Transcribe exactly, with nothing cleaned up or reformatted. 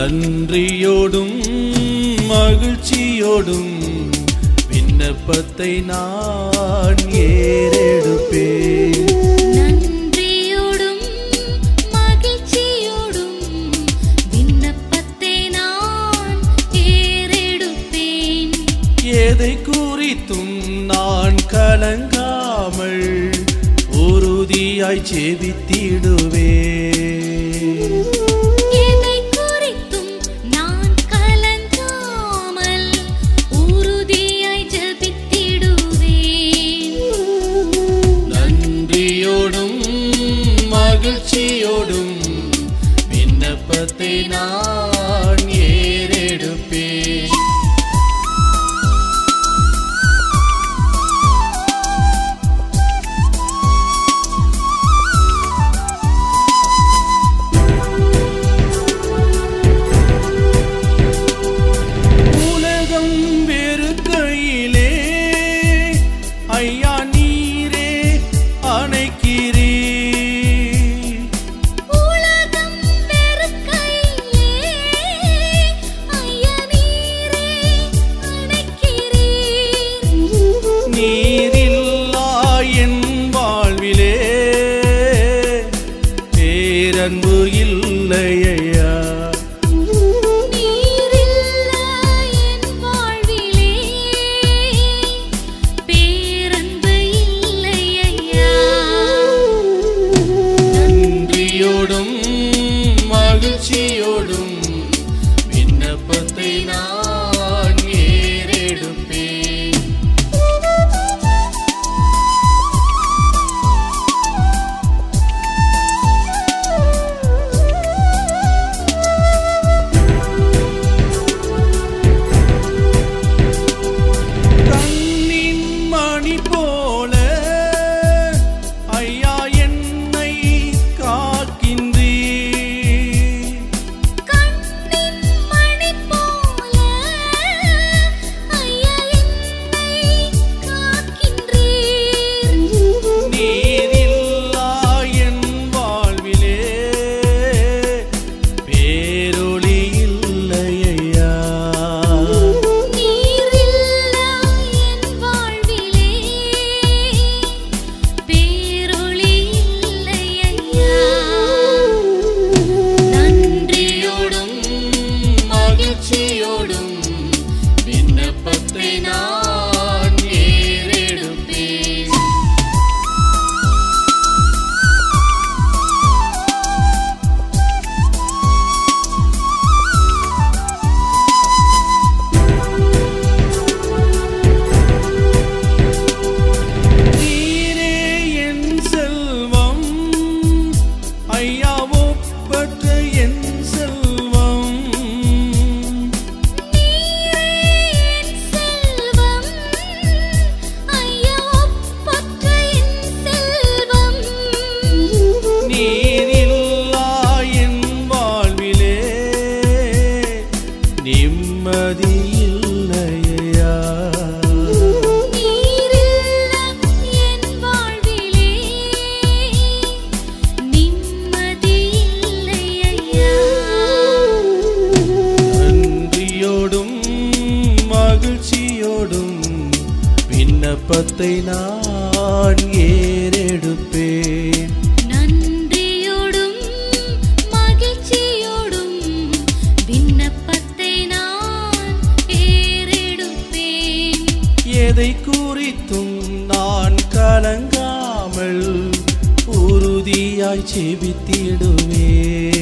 நன்றியோடும் மகிழ்ச்சியோடும் விண்ணப்பத்தை நான் ஏறெடுப்பேன். நன்றியோடும் மகிழ்ச்சியோடும் விண்ணப்பத்தை நான் ஏறெடுப்பேன். எதை குறித்தும் நான் கலங்காமல் உறுதியாய் ஜெபித்திடுவேன். மகிழ்ச்சியோடும் விண்ணப்பத்தை நான் ஏறெடுப்பேன். உலகம் வெறுக்கையிலே ஐயா நீரே அணைக்கிறீர். நீரில்லா என் வாழ்விலே பேரன்பு இல்லையா. நீரில்லா என் வாழ்விலே பேரன்பு இல்லையா. நன்றியோடும் மகிழ்ச்சியோடும் விண்ணப்பத்தை நான் ஏறெடுப்பேன். விண்ணப்பத்தை நான் ஏறெடுப்பேன். நீரே என் செல்வம் ஐயா ஒப்பற்ற என் செல்வம். நிம்மதி இல்லையா. நீரில்லா என் வாழ்விலே நிம்மதி இல்லையா. நன்றியோடும் மகிழ்ச்சியோடும் விண்ணப்பத்தை நான் ஏறெடுப்பேன். நன்றியோடும் மகிழ்ச்சியோடும் விண்ணப்பத்தை நான் ஏறெடுப்பேன். எதை குறித்தும் நான் கலங்காமல் உறுதியாய் ஜெபித்திடுவேன்.